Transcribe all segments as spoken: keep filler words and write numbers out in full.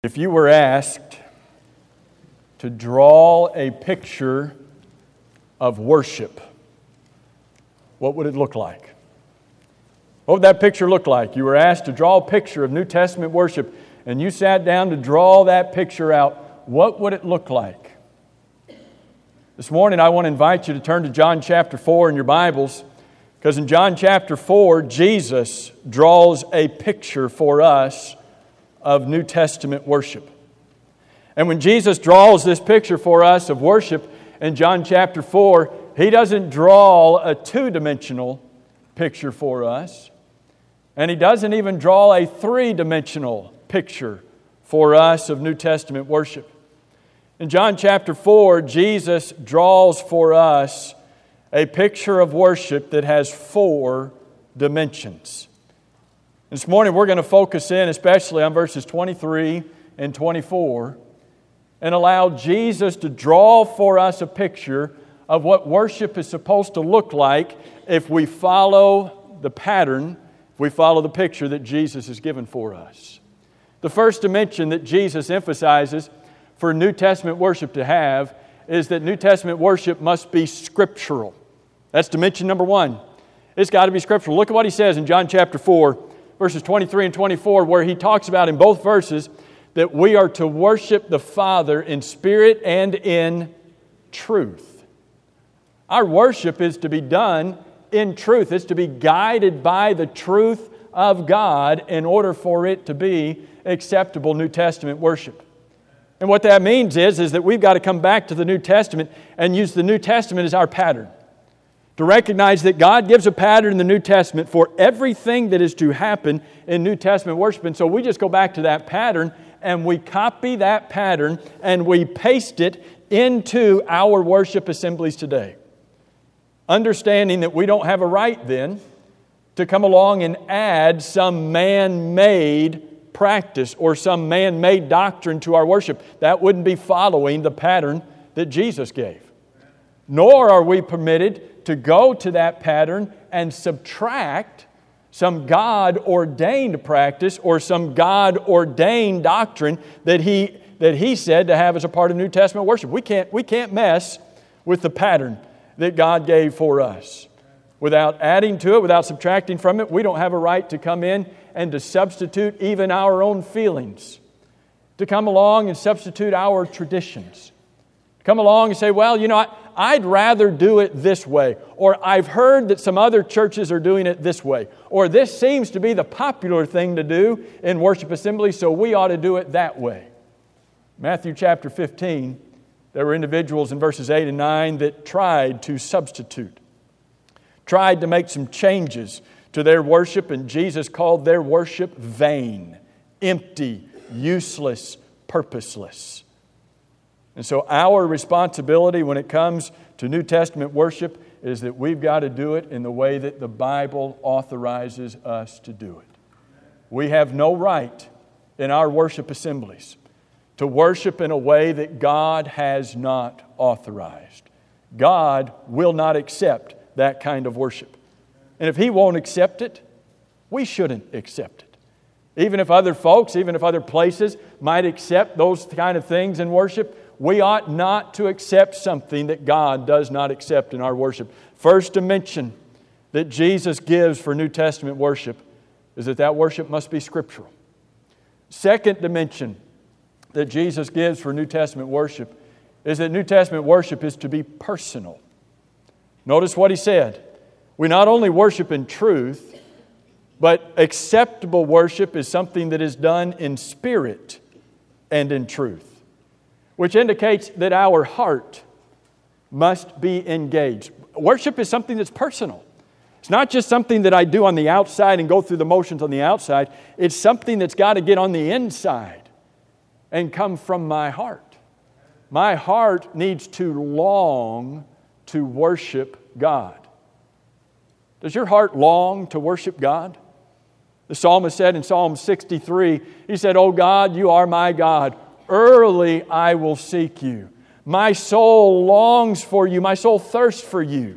If you were asked to draw a picture of worship, what would it look like? What would that picture look like? You were asked to draw a picture of New Testament worship, and you sat down to draw that picture out. What would it look like? This morning I want to invite you to turn to John chapter four in your Bibles, because in John chapter four, Jesus draws a picture for us of New Testament worship. And when Jesus draws this picture for us of worship in John chapter four, He doesn't draw a two-dimensional picture for us. And He doesn't even draw a three-dimensional picture for us of New Testament worship. In John chapter four, Jesus draws for us a picture of worship that has four dimensions. This morning we're going to focus in especially on verses twenty-three and twenty-four and allow Jesus to draw for us a picture of what worship is supposed to look like if we follow the pattern, if we follow the picture that Jesus has given for us. The first dimension that Jesus emphasizes for New Testament worship to have is that New Testament worship must be scriptural. That's dimension number one. It's got to be scriptural. Look at what He says in John chapter four, verses twenty-three and twenty-four, where He talks about in both verses that we are to worship the Father in spirit and in truth. Our worship is to be done in truth. It's to be guided by the truth of God in order for it to be acceptable New Testament worship. And what that means is, is that we've got to come back to the New Testament and use the New Testament as our pattern. To recognize that God gives a pattern in the New Testament for everything that is to happen in New Testament worship. And so we just go back to that pattern and we copy that pattern and we paste it into our worship assemblies today. Understanding that we don't have a right then to come along and add some man-made practice or some man-made doctrine to our worship. That wouldn't be following the pattern that Jesus gave. Nor are we permitted to go to that pattern and subtract some God-ordained practice or some God-ordained doctrine that He that He said to have as a part of New Testament worship. We can't, we can't mess with the pattern that God gave for us. Without adding to it, without subtracting from it, we don't have a right to come in and to substitute even our own feelings, to come along and substitute our traditions. Come along and say, well, you know, I, I'd rather do it this way. Or I've heard that some other churches are doing it this way. Or this seems to be the popular thing to do in worship assembly, so we ought to do it that way. Matthew chapter fifteen, there were individuals in verses eight and nine that tried to substitute, tried to make some changes to their worship, and Jesus called their worship vain, empty, useless, purposeless. And so our responsibility when it comes to New Testament worship is that we've got to do it in the way that the Bible authorizes us to do it. We have no right in our worship assemblies to worship in a way that God has not authorized. God will not accept that kind of worship. And if He won't accept it, we shouldn't accept it. Even if other folks, even if other places might accept those kind of things in worship, we ought not to accept something that God does not accept in our worship. First dimension that Jesus gives for New Testament worship is that that worship must be scriptural. Second dimension that Jesus gives for New Testament worship is that New Testament worship is to be personal. Notice what He said. We not only worship in truth, but acceptable worship is something that is done in spirit and in truth, which indicates that our heart must be engaged. Worship is something that's personal. It's not just something that I do on the outside and go through the motions on the outside. It's something that's got to get on the inside and come from my heart. My heart needs to long to worship God. Does your heart long to worship God? The psalmist said in Psalm sixty-three, he said, "O God, you are my God. Early I will seek you. My soul longs for you. My soul thirsts for you."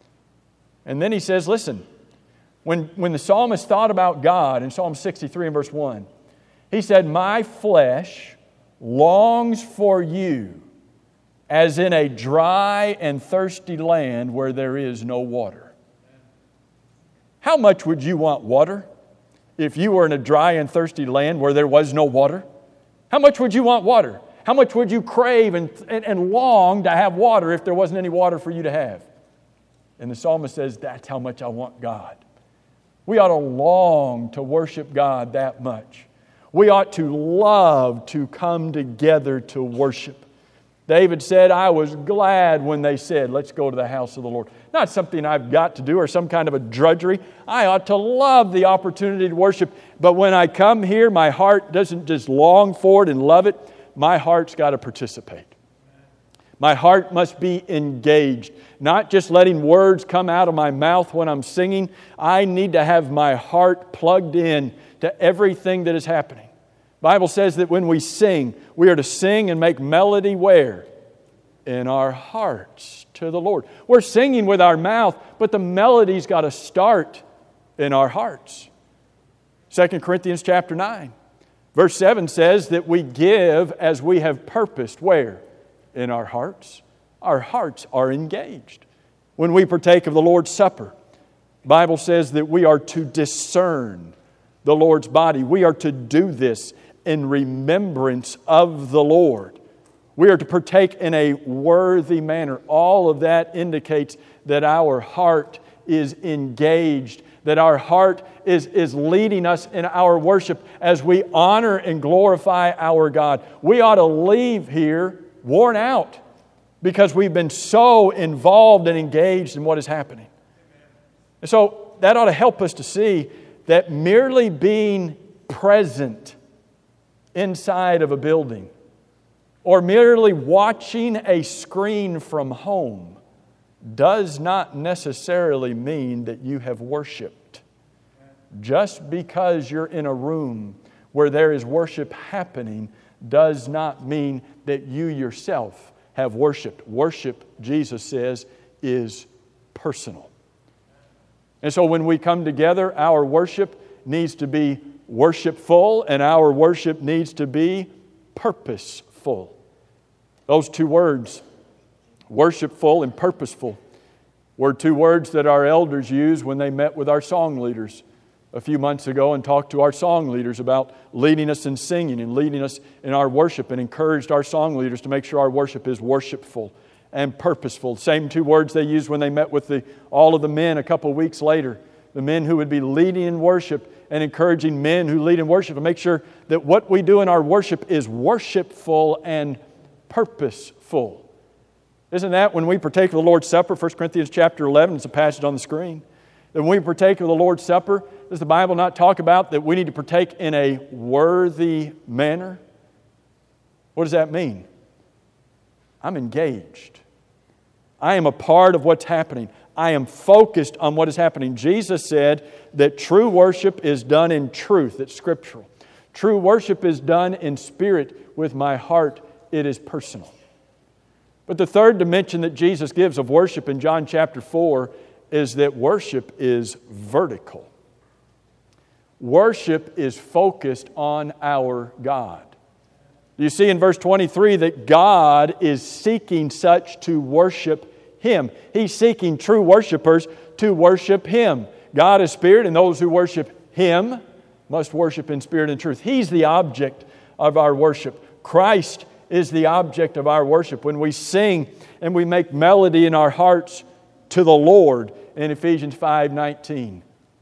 And then he says, listen, when, when the psalmist thought about God in Psalm sixty-three and verse one, He said, my flesh longs for you as in a dry and thirsty land where there is no water. How much would you want water if you were in a dry and thirsty land where there was no water? How much would you want water? How much would you crave and, and, and long to have water if there wasn't any water for you to have? And the psalmist says, that's how much I want God. We ought to long to worship God that much. We ought to love to come together to worship. David said, I was glad when they said, let's go to the house of the Lord. Not something I've got to do or some kind of a drudgery. I ought to love the opportunity to worship. But when I come here, my heart doesn't just long for it and love it. My heart's got to participate. My heart must be engaged. Not just letting words come out of my mouth when I'm singing. I need to have my heart plugged in to everything that is happening. The Bible says that when we sing, we are to sing and make melody where? In our hearts to the Lord. We're singing with our mouth, but the melody's got to start in our hearts. Second Corinthians chapter nine. Verse seven says that we give as we have purposed. Where? In our hearts. Our hearts are engaged. When we partake of the Lord's Supper, the Bible says that we are to discern the Lord's body. We are to do this in remembrance of the Lord. We are to partake in a worthy manner. All of that indicates that our heart is engaged, that our heart is, is leading us in our worship as we honor and glorify our God. We ought to leave here worn out because we've been so involved and engaged in what is happening. And so that ought to help us to see that merely being present inside of a building or merely watching a screen from home does not necessarily mean that you have worshiped. Just because you're in a room where there is worship happening does not mean that you yourself have worshiped. Worship, Jesus says, is personal. And so when we come together, our worship needs to be worshipful and our worship needs to be purposeful. Those two words, worshipful and purposeful, were two words that our elders used when they met with our song leaders a few months ago and talked to our song leaders about leading us in singing and leading us in our worship, and encouraged our song leaders to make sure our worship is worshipful and purposeful. Same two words they used when they met with the, all of the men a couple weeks later. The men who would be leading in worship and encouraging men who lead in worship to make sure that what we do in our worship is worshipful and purposeful. Isn't that when we partake of the Lord's Supper, First Corinthians chapter eleven, it's a passage on the screen. That when we partake of the Lord's Supper, does the Bible not talk about that we need to partake in a worthy manner? What does that mean? I'm engaged. I am a part of what's happening. I am focused on what is happening. Jesus said that true worship is done in truth. It's scriptural. True worship is done in spirit with my heart. It is personal. But the third dimension that Jesus gives of worship in John chapter four is that worship is vertical. Worship is focused on our God. You see in verse twenty-three that God is seeking such to worship Him. He's seeking true worshipers to worship Him. God is spirit, and those who worship Him must worship in spirit and truth. He's the object of our worship. Christ is the object of our worship. When we sing and we make melody in our hearts to the Lord in Ephesians five nineteen,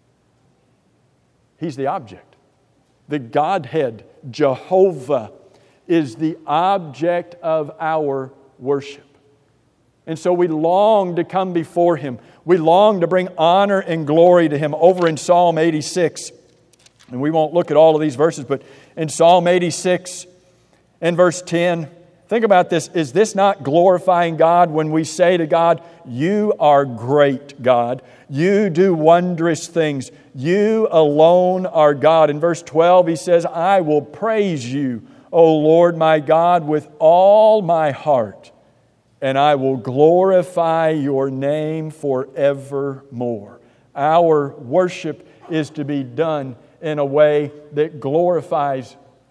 He's the object. The Godhead, Jehovah, is the object of our worship. And so we long to come before Him. We long to bring honor and glory to Him. Over in Psalm eighty-six, and we won't look at all of these verses, but in Psalm eighty-six and verse ten, think about this. Is this not glorifying God when we say to God, You are great, God. You do wondrous things. You alone are God. In verse twelve, he says, I will praise You, O Lord my God, with all my heart, and I will glorify Your name forevermore. Our worship is to be done in a way that glorifies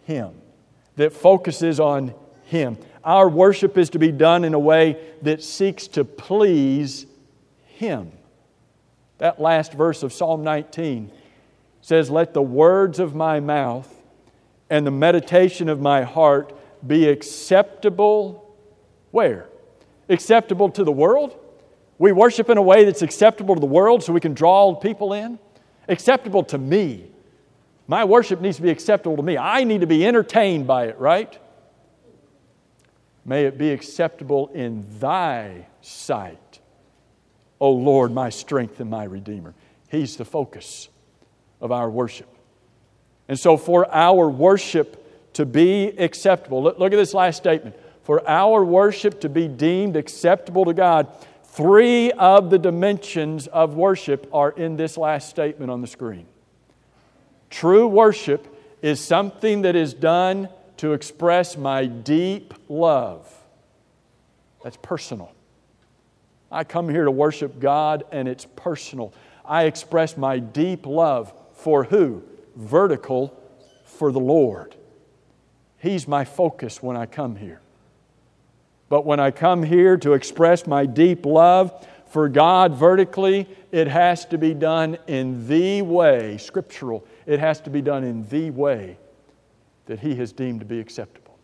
Him, that focuses on Him. Our worship is to be done in a way that seeks to please Him. That last verse of Psalm nineteen says, "Let the words of my mouth and the meditation of my heart be acceptable," where? Acceptable to the world? We worship in a way that's acceptable to the world so we can draw people in? Acceptable to me. My worship needs to be acceptable to me. I need to be entertained by it, right? May it be acceptable in Thy sight, O Lord, my strength and my Redeemer. He's the focus of our worship. And so for our worship to be acceptable, look, look at this last statement. For our worship to be deemed acceptable to God, three of the dimensions of worship are in this last statement on the screen. True worship is something that is done to express my deep love. That's personal. I come here to worship God and it's personal. I express my deep love for who? Vertical, for the Lord. He's my focus when I come here. But when I come here to express my deep love for God vertically, it has to be done in the way, scriptural, it has to be done in the way that He has deemed to be acceptable.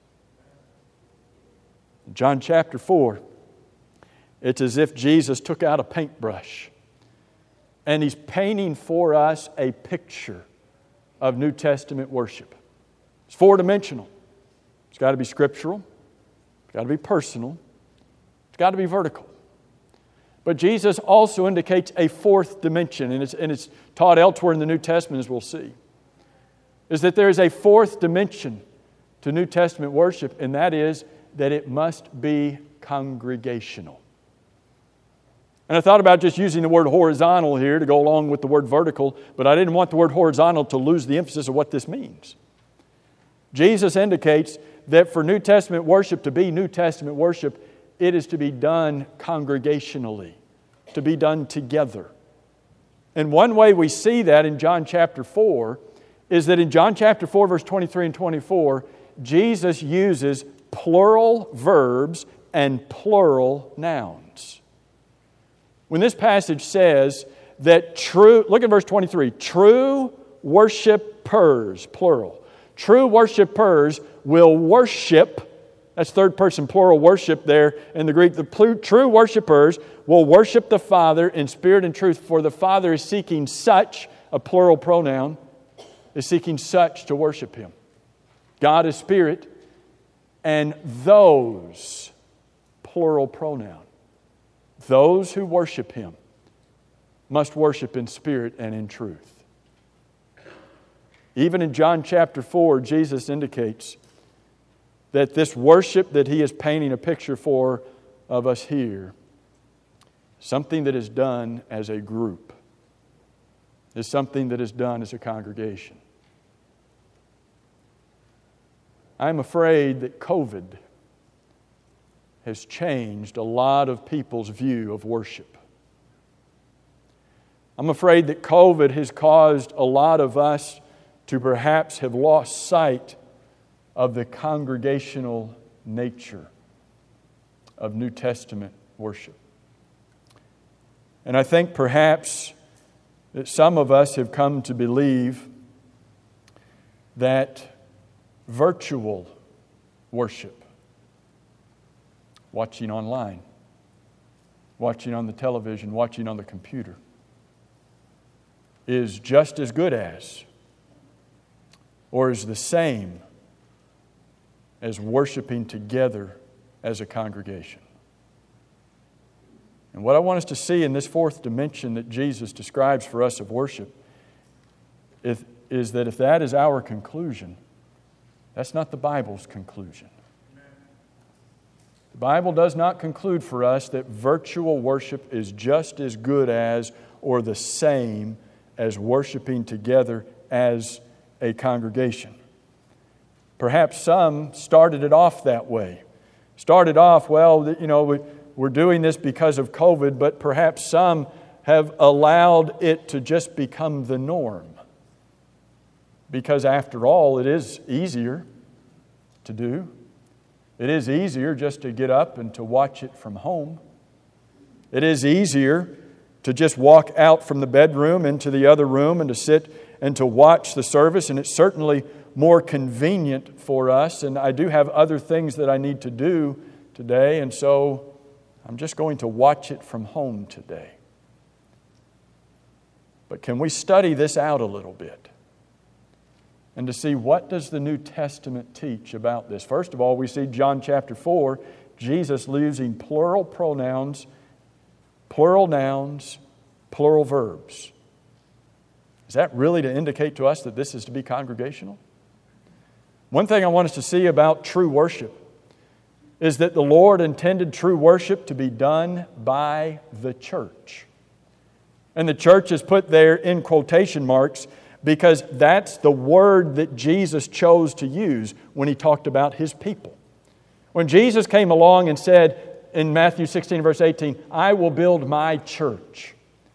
In John chapter four, it's as if Jesus took out a paintbrush and He's painting for us a picture of New Testament worship. It's four-dimensional. It's got to be scriptural. It's got to be personal. It's got to be vertical. But Jesus also indicates a fourth dimension, and it's, and it's taught elsewhere in the New Testament, as we'll see, is that there is a fourth dimension to New Testament worship, and that is that it must be congregational. And I thought about just using the word horizontal here to go along with the word vertical, but I didn't want the word horizontal to lose the emphasis of what this means. Jesus indicates that for New Testament worship to be New Testament worship, it is to be done congregationally, to be done together. And one way we see that in John chapter four is that in John chapter four, verse twenty-three and twenty-four, Jesus uses plural verbs and plural nouns. When this passage says that true, look at verse twenty-three, true worshipers, plural, true worshipers will worship, that's third person plural worship there in the Greek. The true worshipers will worship the Father in spirit and truth, for the Father is seeking such, a plural pronoun, is seeking such to worship Him. God is spirit, and those, plural pronoun, those who worship Him must worship in spirit and in truth. Even in John chapter four, Jesus indicates that this worship that He is painting a picture for of us here, something that is done as a group, is something that is done as a congregation. I'm afraid that COVID has changed a lot of people's view of worship. I'm afraid that COVID has caused a lot of us to perhaps have lost sight of the congregational nature of New Testament worship. And I think perhaps that some of us have come to believe that virtual worship, watching online, watching on the television, watching on the computer, is just as good as or is the same as worshiping together as a congregation. And what I want us to see in this fourth dimension that Jesus describes for us of worship is, is that if that is our conclusion, that's not the Bible's conclusion. The Bible does not conclude for us that virtual worship is just as good as or the same as worshiping together as a congregation. Perhaps some started it off that way. Started off, well, you know, we, we're doing this because of COVID, but perhaps some have allowed it to just become the norm. Because after all, it is easier. to do. It is easier just to get up and to watch it from home. It is easier to just walk out from the bedroom into the other room and to sit and to watch the service. And it's certainly more convenient for us. And I do have other things that I need to do today. And so I'm just going to watch it from home today. But can we study this out a little bit? And to see, what does the New Testament teach about this? First of all, we see John chapter four, Jesus using plural pronouns, plural nouns, plural verbs. Is that really to indicate to us that this is to be congregational? One thing I want us to see about true worship is that the Lord intended true worship to be done by the church. And the church is put there in quotation marks because that's the word that Jesus chose to use when He talked about His people. When Jesus came along and said in Matthew sixteen, verse eighteen, I will build my church.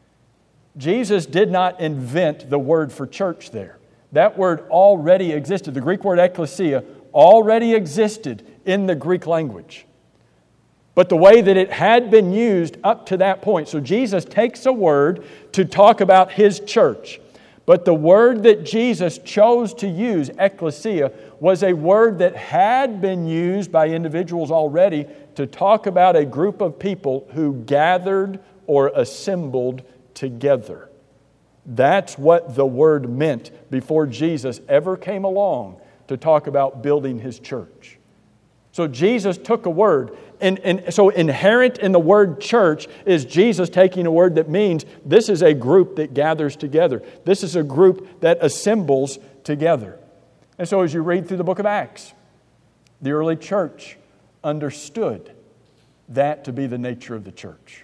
Jesus did not invent the word for church there. That word already existed. The Greek word ekklesia already existed in the Greek language. But the way that it had been used up to that point. So Jesus takes a word to talk about His church. But the word that Jesus chose to use, ekklesia, was a word that had been used by individuals already to talk about a group of people who gathered or assembled together. That's what the word meant before Jesus ever came along to talk about building His church. So Jesus took a word. And, and so inherent in the word church is Jesus taking a word that means this is a group that gathers together. This is a group that assembles together. And so as you read through the book of Acts, the early church understood that to be the nature of the church.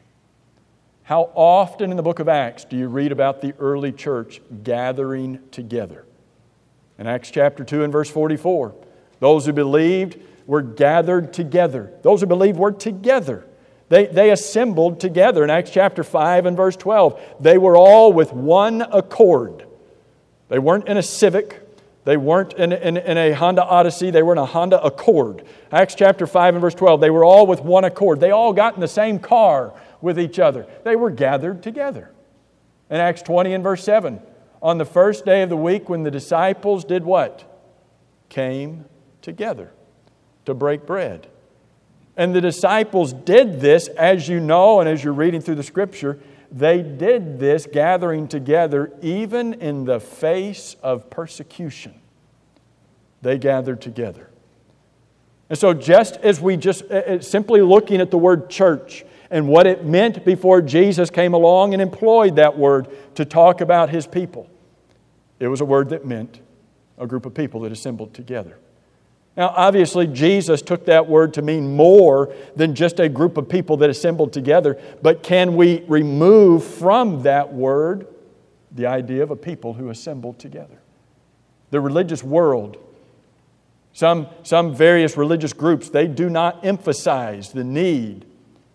How often in the book of Acts do you read about the early church gathering together? In Acts chapter two and verse forty-four, those who believed were gathered together. Those who believed were together. They, they assembled together. In Acts chapter five and verse twelve, they were all with one accord. They weren't in a Civic. They weren't in, in, in a Honda Odyssey. They were in a Honda Accord. Acts chapter five and verse twelve, they were all with one accord. They all got in the same car with each other. They were gathered together. In Acts twenty and verse seven, on the first day of the week when the disciples did what? Came together to break bread. And the disciples did this, as you know, and as you're reading through the Scripture, they did this gathering together even in the face of persecution. They gathered together. And so just as we just, uh, simply looking at the word church and what it meant before Jesus came along and employed that word to talk about His people, it was a word that meant a group of people that assembled together. Now, obviously, Jesus took that word to mean more than just a group of people that assembled together. But can we remove from that word the idea of a people who assembled together? The religious world, some, some various religious groups, they do not emphasize the need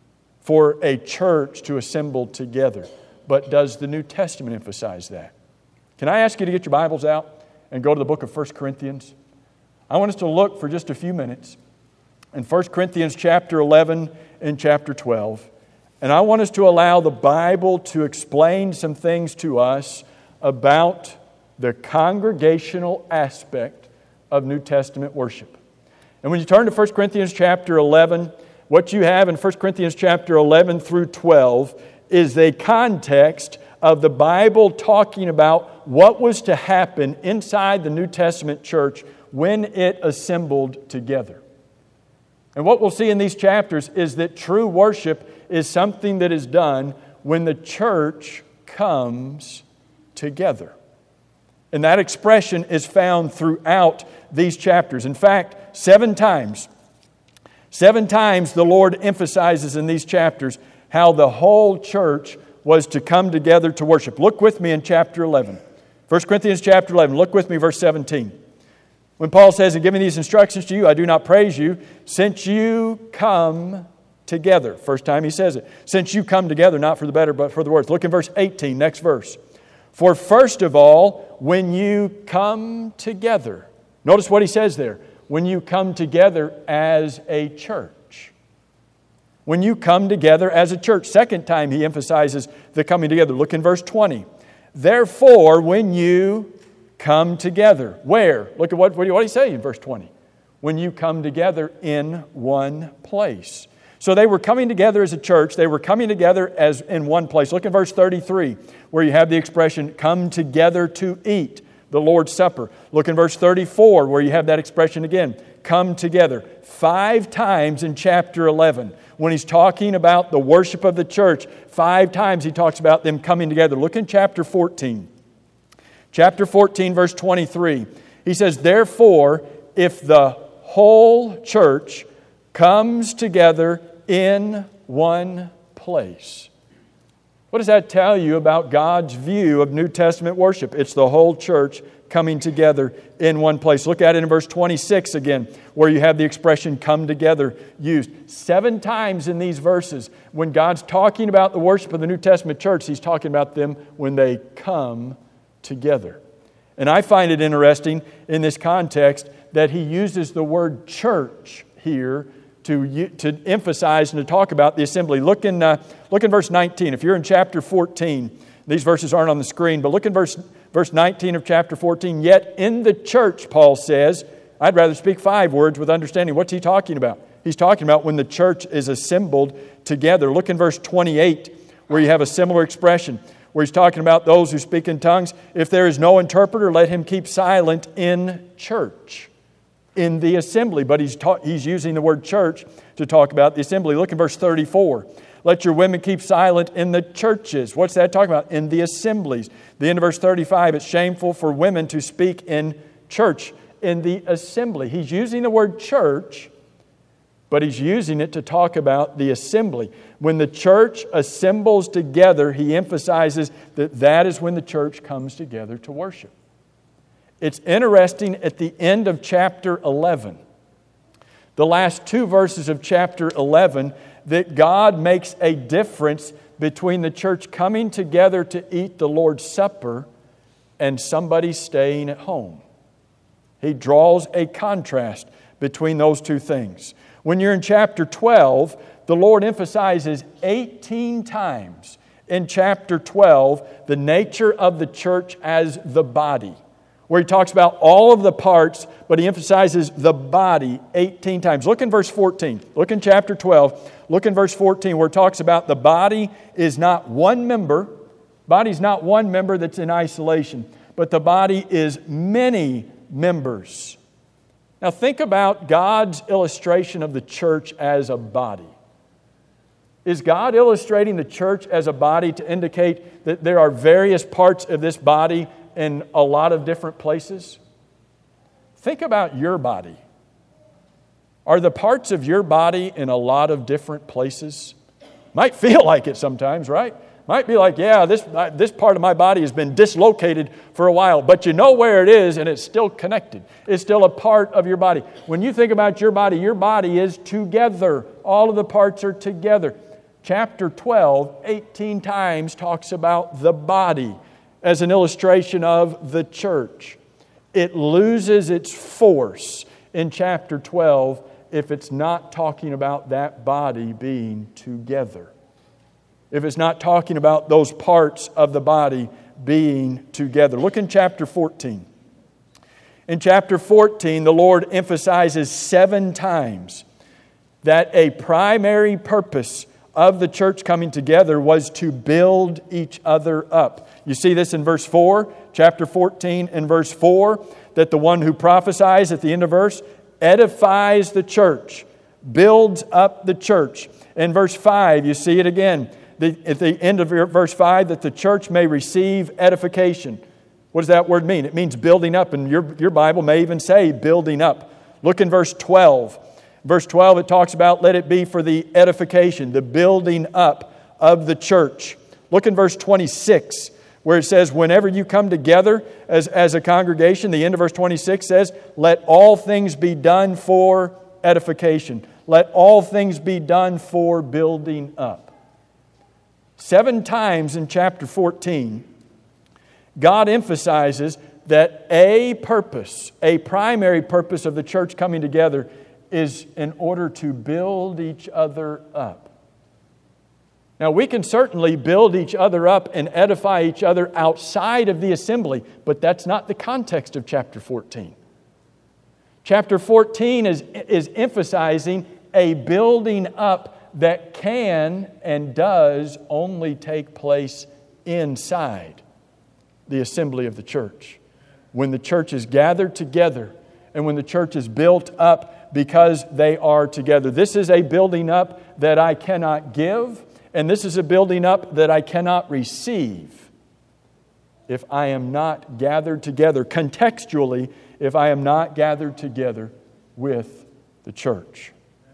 for a church to assemble together. But does the New Testament emphasize that? Can I ask you to get your Bibles out and go to the book of First Corinthians? I want us to look for just a few minutes in First Corinthians chapter eleven and chapter twelve. And I want us to allow the Bible to explain some things to us about the congregational aspect of New Testament worship. And when you turn to First Corinthians chapter eleven, what you have in First Corinthians chapter eleven through twelve is a context of the Bible talking about what was to happen inside the New Testament church when it assembled together. And what we'll see in these chapters is that true worship is something that is done when the church comes together. And that expression is found throughout these chapters. In fact, seven times, seven times the Lord emphasizes in these chapters how the whole church was to come together to worship. Look with me in chapter eleven. First Corinthians chapter eleven. Look with me, verse seventeen. When Paul says, in giving these instructions to you, I do not praise you, since you come together. First time he says it. Since you come together, not for the better, but for the worse. Look in verse eighteen, next verse. For first of all, when you come together. Notice what he says there. when you come together as a church. When you come together as a church. Second time he emphasizes the coming together. Look in verse twenty. Therefore, when you come together. Where? Look at what, what do you say in verse twenty? When you come together in one place. So they were coming together as a church. They were coming together as in one place. Look at verse thirty-three, where you have the expression, come together to eat the Lord's Supper. Look in verse thirty-four, where you have that expression again, come together. Five times in chapter eleven, when he's talking about the worship of the church, five times he talks about them coming together. Look in chapter fourteen. Chapter fourteen, verse twenty-three. He says, therefore, if the whole church comes together in one place. What does that tell you about God's view of New Testament worship? It's the whole church coming together in one place. Look at it in verse twenty-six again, where you have the expression come together used. Seven times in these verses, when God's talking about the worship of the New Testament church, He's talking about them when they come together. And I find it interesting in this context that he uses the word church here to, to emphasize and to talk about the assembly. Look in, uh, look in verse nineteen. If you're in chapter fourteen, these verses aren't on the screen, but look in verse, verse nineteen of chapter fourteen. Yet in the church, Paul says, I'd rather speak five words with understanding. What's he talking about? He's talking about when the church is assembled together. Look in verse twenty-eight, where you have a similar expression, where he's talking about those who speak in tongues. If there is no interpreter, let him keep silent in church, in the assembly. But he's ta- he's using the word church to talk about the assembly. Look in verse thirty-four. Let your women keep silent in the churches. What's that talking about? In the assemblies. The end of verse thirty-five, it's shameful for women to speak in church, in the assembly. He's using the word church, but he's using it to talk about the assembly. When the church assembles together, he emphasizes that that is when the church comes together to worship. It's interesting at the end of chapter eleven, the last two verses of chapter eleven, that God makes a difference between the church coming together to eat the Lord's Supper and somebody staying at home. He draws a contrast between those two things. When you're in chapter twelve, the Lord emphasizes eighteen times in chapter twelve the nature of the church as the body, where he talks about all of the parts, but he emphasizes the body eighteen times. Look in verse fourteen. Look in chapter twelve. Look in verse fourteen, where it talks about the body is not one member. Body's not one member that's in isolation, but the body is many members. Now think about God's illustration of the church as a body. Is God illustrating the church as a body to indicate that there are various parts of this body in a lot of different places? Think about your body. Are the parts of your body in a lot of different places? Might feel like it sometimes, right? Might be like, yeah, this, this part of my body has been dislocated for a while, but you know where it is and it's still connected. It's still a part of your body. When you think about your body, your body is together. All of the parts are together. Chapter twelve, eighteen times talks about the body as an illustration of the church. It loses its force in chapter twelve if it's not talking about that body being together. If it's not talking about those parts of the body being together. Look in chapter fourteen. In chapter fourteen, the Lord emphasizes seven times that a primary purpose of the church coming together was to build each other up. You see this in verse four, chapter fourteen and verse four, that the one who prophesies at the end of verse edifies the church, builds up the church. In verse five, you see it again. The, at the end of verse five, that the church may receive edification. What does that word mean? It means building up, and your, your Bible may even say building up. Look in verse twelve. Verse twelve, it talks about let it be for the edification, the building up of the church. Look in verse twenty-six, where it says, whenever you come together as, as a congregation, the end of verse twenty-six says, let all things be done for edification. Let all things be done for building up. Seven times in chapter fourteen, God emphasizes that a purpose, a primary purpose of the church coming together is in order to build each other up. Now, we can certainly build each other up and edify each other outside of the assembly, but that's not the context of chapter fourteen. Chapter fourteen is, is emphasizing a building up that can and does only take place inside the assembly of the church. When the church is gathered together and when the church is built up because they are together. This is a building up that I cannot give, and this is a building up that I cannot receive if I am not gathered together, contextually, if I am not gathered together with the church.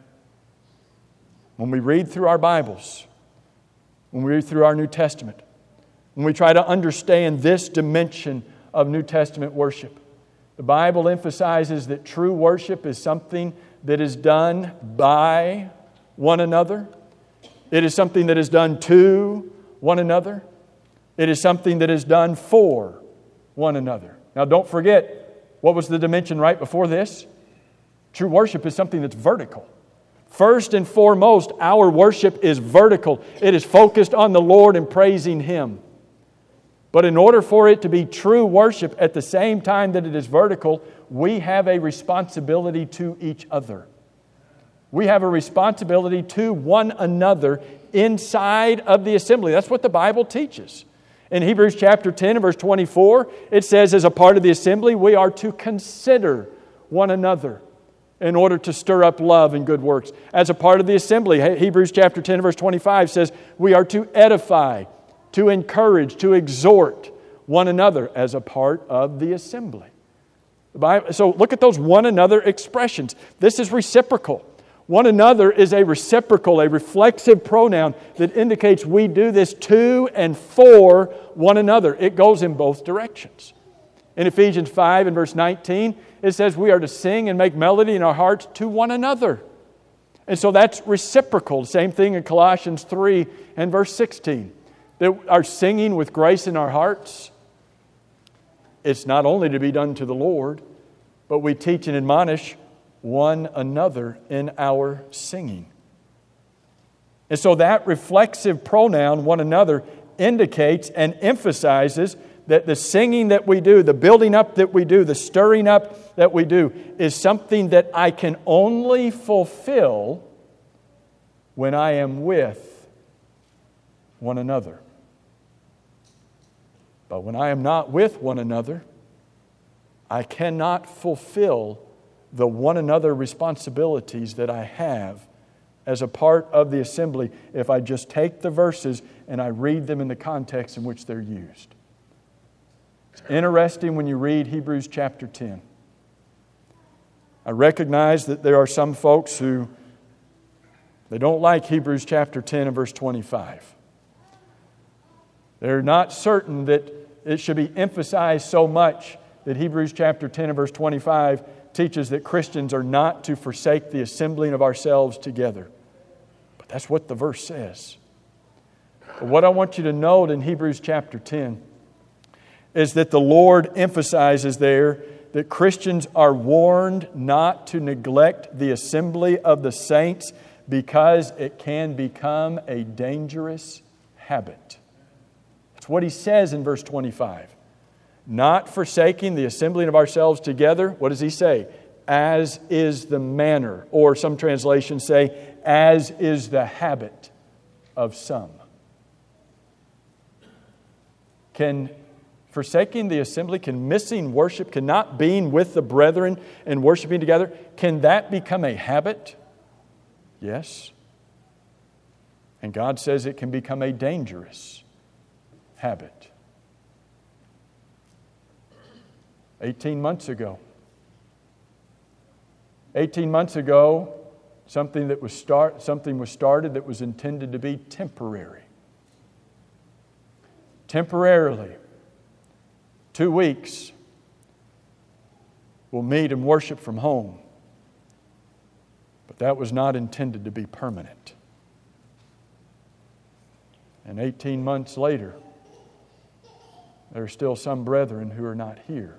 When we read through our Bibles, when we read through our New Testament, when we try to understand this dimension of New Testament worship, the Bible emphasizes that true worship is something that is done by one another. It is something that is done to one another. It is something that is done for one another. Now, don't forget, what was the dimension right before this? True worship is something that's vertical. First and foremost, our worship is vertical. It is focused on the Lord and praising Him. But in order for it to be true worship at the same time that it is vertical, we have a responsibility to each other. We have a responsibility to one another inside of the assembly. That's what the Bible teaches. In Hebrews chapter ten and verse twenty-four, it says, as a part of the assembly, we are to consider one another in order to stir up love and good works. As a part of the assembly, Hebrews chapter ten and verse twenty-five says, we are to edify, to encourage, to exhort one another as a part of the assembly. The Bible, so look at those one another expressions. This is reciprocal. One another is a reciprocal, a reflexive pronoun that indicates we do this to and for one another. It goes in both directions. In Ephesians five and verse nineteen, it says we are to sing and make melody in our hearts to one another. And so that's reciprocal. Same thing in Colossians three and verse sixteen. That our singing with grace in our hearts, it's not only to be done to the Lord, but we teach and admonish one another in our singing. And so that reflexive pronoun, one another, indicates and emphasizes that the singing that we do, the building up that we do, the stirring up that we do, is something that I can only fulfill when I am with one another. But when I am not with one another, I cannot fulfill the one another responsibilities that I have as a part of the assembly if I just take the verses and I read them in the context in which they're used. It's interesting when you read Hebrews chapter ten. I recognize that there are some folks who they don't like Hebrews chapter ten and verse twenty-five. They're not certain that it should be emphasized so much that Hebrews chapter ten and verse twenty-five teaches that Christians are not to forsake the assembling of ourselves together. But that's what the verse says. But what I want you to note in Hebrews chapter ten is that the Lord emphasizes there that Christians are warned not to neglect the assembly of the saints because it can become a dangerous habit. That's what he says in verse twenty-five. Not forsaking the assembling of ourselves together. What does he say? As is the manner. Or some translations say, as is the habit of some. Can forsaking the assembly, can missing worship, can not being with the brethren and worshiping together, can that become a habit? Yes. And God says it can become a dangerous habit. Eighteen months ago, eighteen months ago, something that was start, something was started that was intended to be temporary. Temporarily, two weeks, we'll meet and worship from home. But that was not intended to be permanent. And eighteen months later, There are still some brethren who are not here,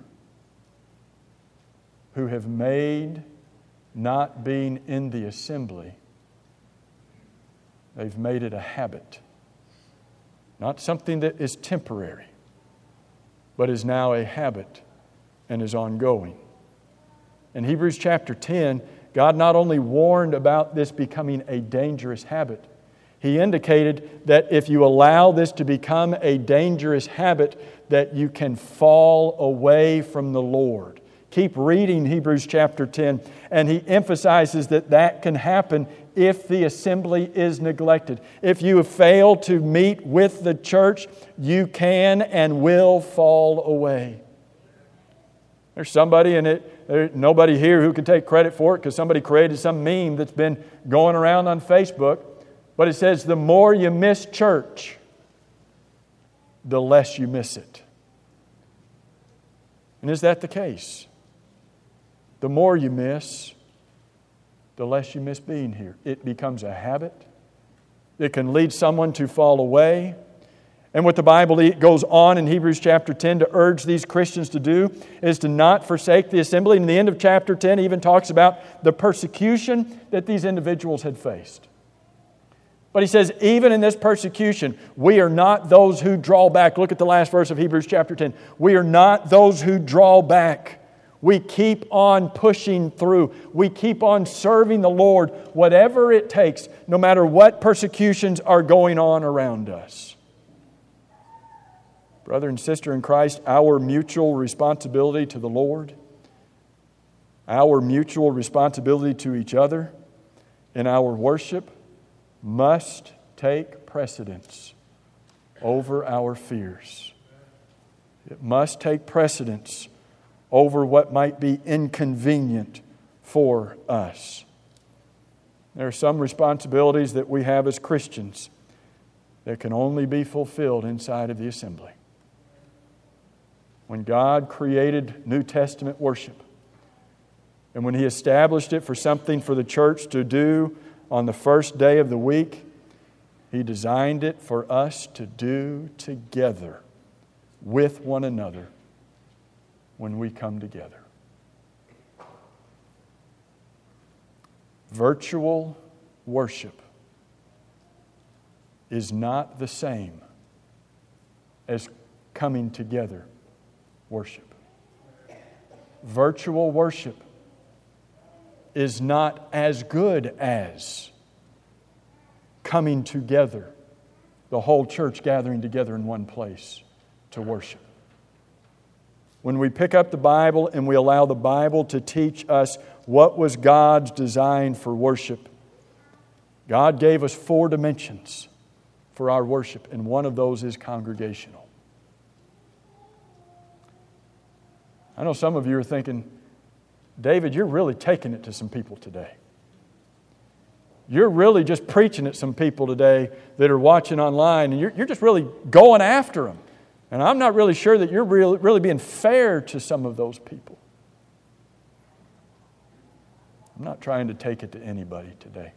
who have made not being in the assembly, they've made it a habit. Not something that is temporary, but is now a habit and is ongoing. In Hebrews chapter ten, God not only warned about this becoming a dangerous habit, He indicated that if you allow this to become a dangerous habit, that you can fall away from the Lord. Keep reading Hebrews chapter ten, and he emphasizes that that can happen if the assembly is neglected. If you fail to meet with the church, you can and will fall away. There's somebody, and it, there's nobody here who can take credit for it because somebody created some meme that's been going around on Facebook. But it says, the more you miss church, the less you miss it. And is that the case? The more you miss, the less you miss being here. It becomes a habit. It can lead someone to fall away. And what the Bible goes on in Hebrews chapter ten to urge these Christians to do is to not forsake the assembly. And in the end of chapter ten, he even talks about the persecution that these individuals had faced. But he says, even in this persecution, we are not those who draw back. Look at the last verse of Hebrews chapter ten. We are not those who draw back. We keep on pushing through. We keep on serving the Lord, whatever it takes, no matter what persecutions are going on around us. Brother and sister in Christ, our mutual responsibility to the Lord, our mutual responsibility to each other in our worship must take precedence over our fears. It must take precedence over what might be inconvenient for us. There are some responsibilities that we have as Christians that can only be fulfilled inside of the assembly. When God created New Testament worship, and when He established it for something for the church to do on the first day of the week, He designed it for us to do together with one another when we come together. Virtual worship is not the same as coming together worship. Virtual worship is not as good as coming together, the whole church gathering together in one place to worship. When we pick up the Bible and we allow the Bible to teach us what was God's design for worship, God gave us four dimensions for our worship, and one of those is congregational. I know some of you are thinking, David, you're really taking it to some people today. You're really just preaching at some people today that are watching online, and you're, you're just really going after them. And I'm not really sure that you're really, really being fair to some of those people. I'm not trying to take it to anybody today.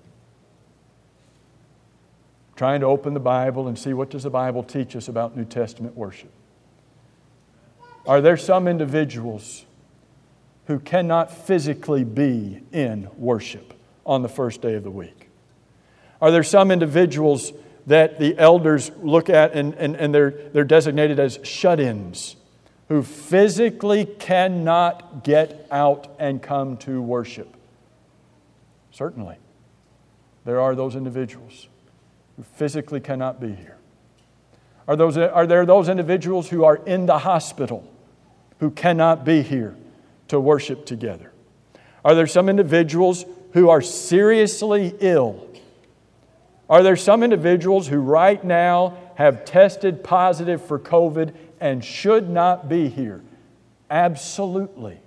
I'm trying to open the Bible and see what does the Bible teach us about New Testament worship. Are there some individuals who cannot physically be in worship on the first day of the week? Are there some individuals that the elders look at and, and, and they're, they're designated as shut-ins who physically cannot get out and come to worship? Certainly, there are those individuals who physically cannot be here. Are, those, are there those individuals who are in the hospital who cannot be here to worship together? Are there some individuals who are seriously ill? Are there some individuals who right now have tested positive for COVID and should not be here? Absolutely.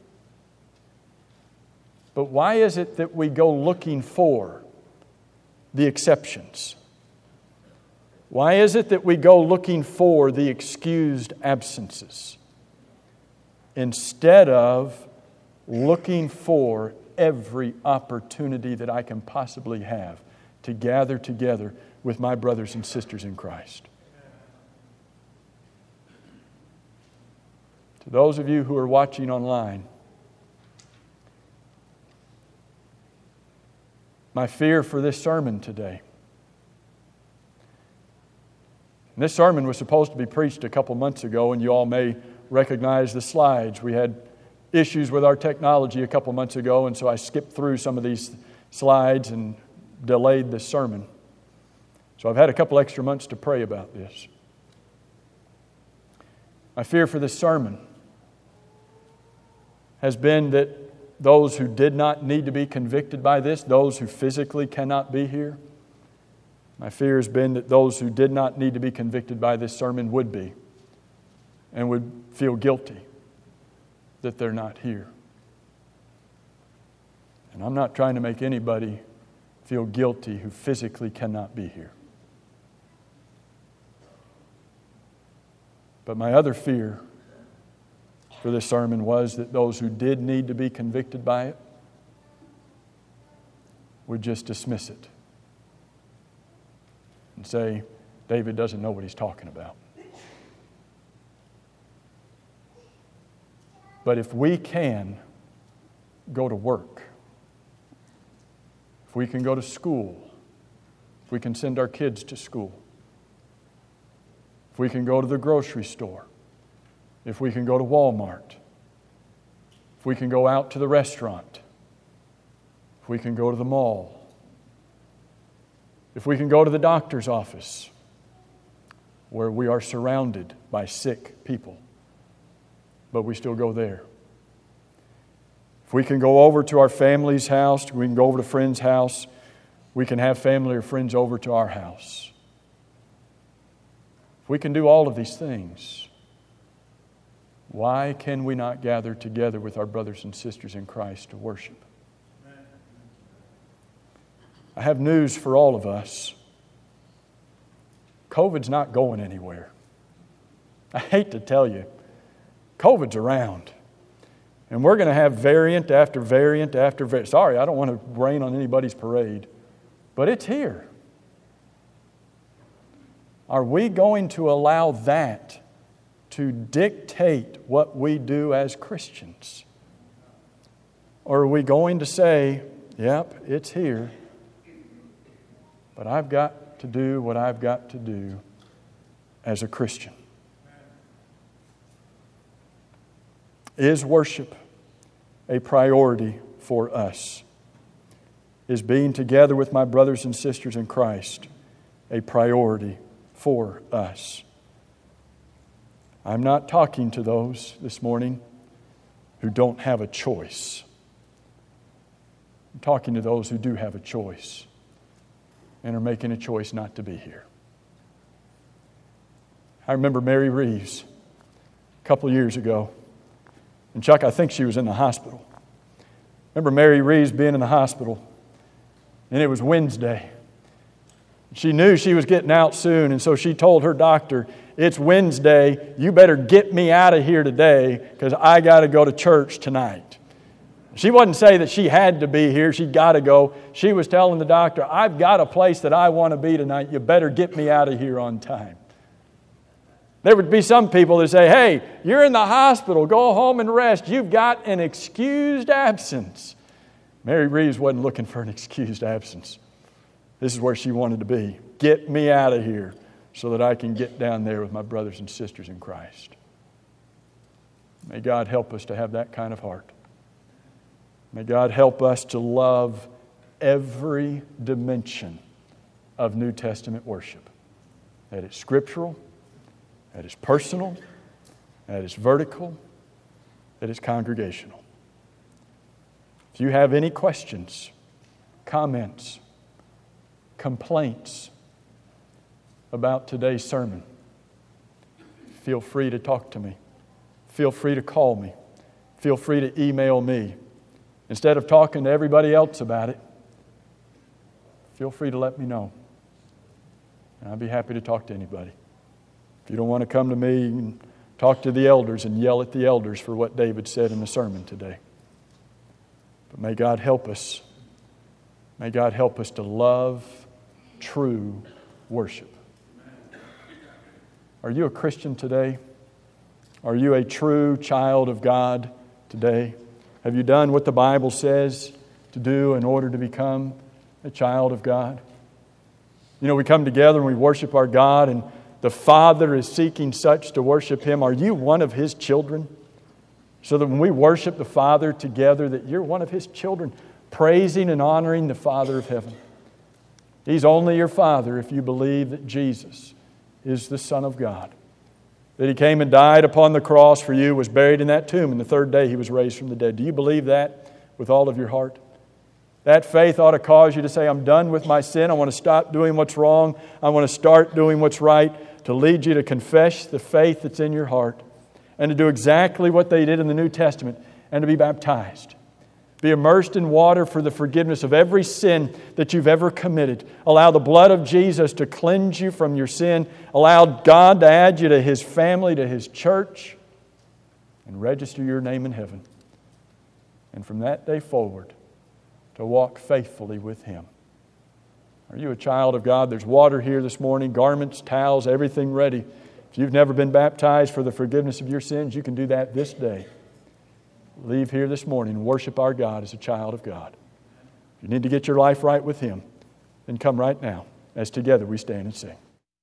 But why is it that we go looking for the exceptions? Why is it that we go looking for the excused absences instead of looking for every opportunity that I can possibly have to gather together with my brothers and sisters in Christ? To those of you who are watching online, my fear for this sermon today. This sermon was supposed to be preached a couple months ago, and you all may recognize the slides. We had issues with our technology a couple months ago, and so I skipped through some of these slides and delayed this sermon. So I've had a couple extra months to pray about this. My fear for this sermon has been that those who did not need to be convicted by this, those who physically cannot be here, my fear has been that those who did not need to be convicted by this sermon would be and would feel guilty that they're not here. And I'm not trying to make anybody feel guilty who physically cannot be here. But my other fear for this sermon was that those who did need to be convicted by it would just dismiss it and say, David doesn't know what he's talking about. But if we can go to work, if we can go to school, if we can send our kids to school, if we can go to the grocery store, if we can go to Walmart, if we can go out to the restaurant, if we can go to the mall, if we can go to the doctor's office where we are surrounded by sick people, but we still go there. If we can go over to our family's house, we can go over to a friend's house, we can have family or friends over to our house. If we can do all of these things, why can we not gather together with our brothers and sisters in Christ to worship? I have news for all of us. COVID's not going anywhere. I hate to tell you, COVID's around. And we're going to have variant after variant after variant. Sorry, I don't want to rain on anybody's parade, but it's here. Are we going to allow that to dictate what we do as Christians? Or are we going to say, yep, it's here, but I've got to do what I've got to do as a Christian? Is worship a priority for us? Is being together with my brothers and sisters in Christ a priority for us? I'm not talking to those this morning who don't have a choice. I'm talking to those who do have a choice and are making a choice not to be here. I remember Mary Reeves a couple years ago. And Chuck, I think she was in the hospital. Remember Mary Reeves being in the hospital, and it was Wednesday. She knew she was getting out soon, and so she told her doctor, it's Wednesday, you better get me out of here today because I got to go to church tonight. She wasn't saying that she had to be here, she got to go. She was telling the doctor, I've got a place that I want to be tonight, you better get me out of here on time. There would be some people that say, hey, you're in the hospital, go home and rest. You've got an excused absence. Mary Reeves wasn't looking for an excused absence. This is where she wanted to be. Get me out of here so that I can get down there with my brothers and sisters in Christ. May God help us to have that kind of heart. May God help us to love every dimension of New Testament worship. That it's scriptural, that is personal, that is vertical, that is congregational. If you have any questions, comments, complaints about today's sermon, feel free to talk to me. Feel free to call me. Feel free to email me. Instead of talking to everybody else about it, feel free to let me know. And I'd be happy to talk to anybody. If you don't want to come to me, you can talk to the elders and yell at the elders for what David said in the sermon today. But may God help us. May God help us to love true worship. Are you a Christian today? Are you a true child of God today? Have you done what the Bible says to do in order to become a child of God? You know, we come together and we worship our God, and the Father is seeking such to worship Him. Are you one of His children? So that when we worship the Father together, that you're one of His children, praising and honoring the Father of heaven. He's only your Father if you believe that Jesus is the Son of God. That He came and died upon the cross for you, was buried in that tomb, and the third day He was raised from the dead. Do you believe that with all of your heart? That faith ought to cause you to say, I'm done with my sin. I want to stop doing what's wrong. I want to start doing what's right, to lead you to confess the faith that's in your heart and to do exactly what they did in the New Testament and to be baptized. Be immersed in water for the forgiveness of every sin that you've ever committed. Allow the blood of Jesus to cleanse you from your sin. Allow God to add you to His family, to His church, and register your name in heaven. And from that day forward, to walk faithfully with Him. Are you a child of God? There's water here this morning, garments, towels, everything ready. If you've never been baptized for the forgiveness of your sins, you can do that this day. Leave here this morning and worship our God as a child of God. If you need to get your life right with Him, then come right now as together we stand and sing.